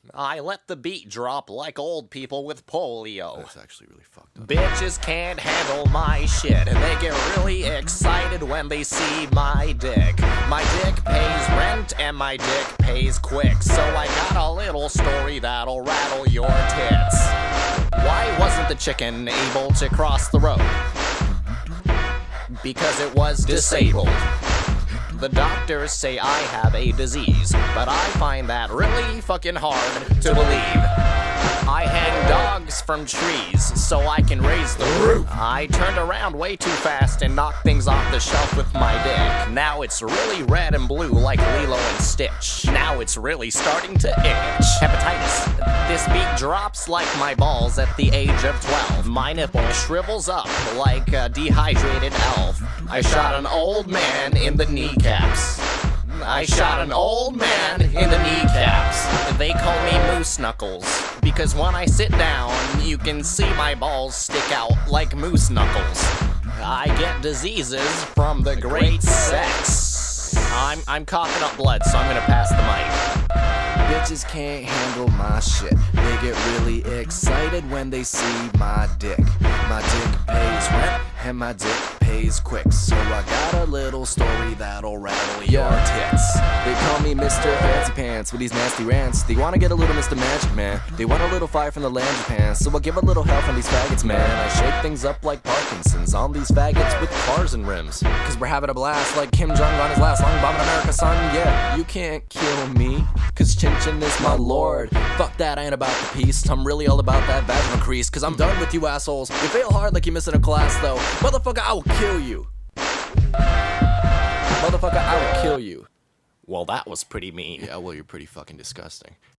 I let the beat drop like old people with polio. That's actually really fucked up. Bitches can't handle my shit, and they get really excited when they see my dick. My dick pays rent, and my dick pays quick, so I got a little story that'll rattle your tits. Why wasn't the chicken able to cross the road? Because it was disabled. The doctors say I have a disease, but I find that really fucking hard to believe. I hang dogs from trees so I can raise the roof. I turned around way too fast and knocked things off the shelf with my dick. Now it's really red and blue like Lilo and Stitch. Now it's really starting to itch. Hepatitis. This beat drops like my balls at the age of 12. My nipple shrivels up like a dehydrated elf. I shot an old man in the kneecaps. I shot an old man in the kneecaps. They call me Moose Knuckles, because when I sit down, you can see my balls stick out like moose knuckles. I get diseases from the great sex. I'm coughing up blood, so I'm gonna pass the mic. Bitches can't handle my shit. They get really excited when they see my dick. My dick pays rent, and my dick pays quick. So I got a little story that'll rattle your tits. They call me Mr. Fancy Pants with these nasty rants. They wanna get a little Mr. Magic Man. They want a little fire from the land Japan. So I'll give a little hell from these faggots, man. I shake things up like Parkinson's on these faggots with cars and rims. Cause we're having a blast like Kim Jong on his last long bomb in America, son. Yeah, you can't kill me, cause Chin Chin is my lord. Fuck that, I ain't about the peace. I'm really all about that vaginal crease. Cause I'm done with you assholes. You fail hard like you're missing a class though. Motherfucker, I will kill you. Motherfucker, I will kill you. Well, that was pretty mean. Yeah, well, you're pretty fucking disgusting.